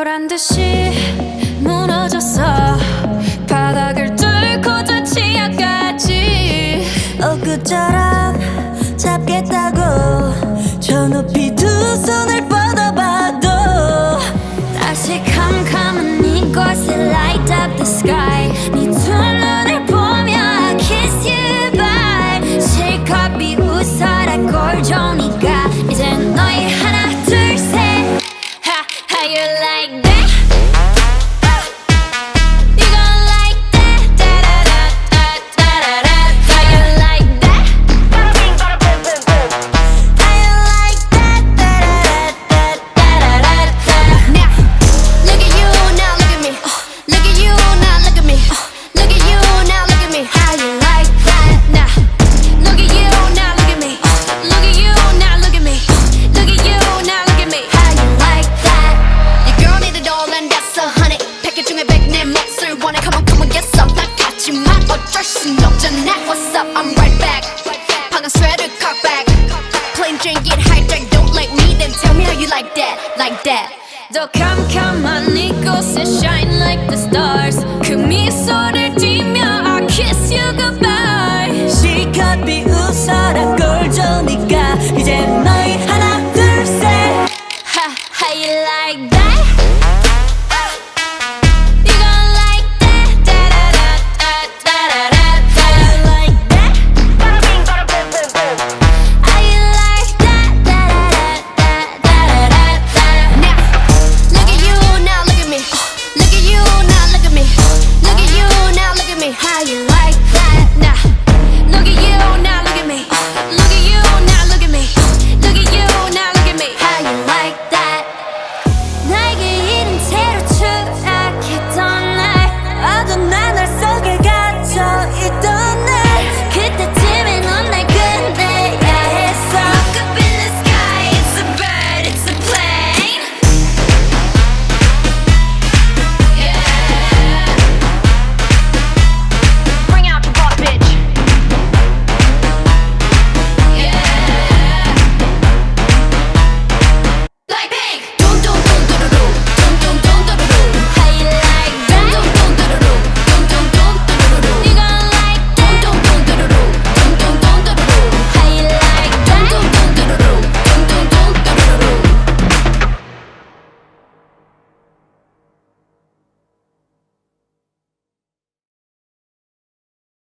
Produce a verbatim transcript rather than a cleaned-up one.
보란 듯이 무너졌어. 바닥을 뚫고 저 치아까지 엊그처럼 잡겠다고 저 높이 두 손을 뻗어봐도 다시 캄캄한 이곳에 light up the sky. 네 두 눈을 보며 I kiss you bye. 실컷 비웃어라 꼴좋으니까 이제 너희 하나 둘 셋. Ha, how you like that? You gon' like that? Da-da-da-da-da-da-da. How you like that? How you like that? Da-da-da-da-da-da-da. Now, look at you, now look at me. Look at you, now look at me. Look at you, now look at me. How you like that? Now, look at you, now look at me. Look at you, now look at me. Look at you, now look at me. How you like that? Your girl need it all and that's a honey. 패킷 중에 백 내 몫을 원해. Come on, come on, get some. 나 같지만 어쩔 순 없잖아. What's up? I'm right back. 방금 sweater cock back. Plain Jane get hijacked. Don't like me, then tell me how you like that, like that. 더 캄캄한 이곳에 shine like the stars. 그 미소를 띠며 I kiss you goodbye. 실컷 비웃어라 꼴좋으니까 이제 너희 하나 둘 셋. Ha, how you like that? You gon' like that? Da-da-da-da-da-da-da. How you like that? How you like that? Da-da-da-da-da-da-da. Now, look at you, now look at me. Look at you, now look at me. Look at you, now look at me. How you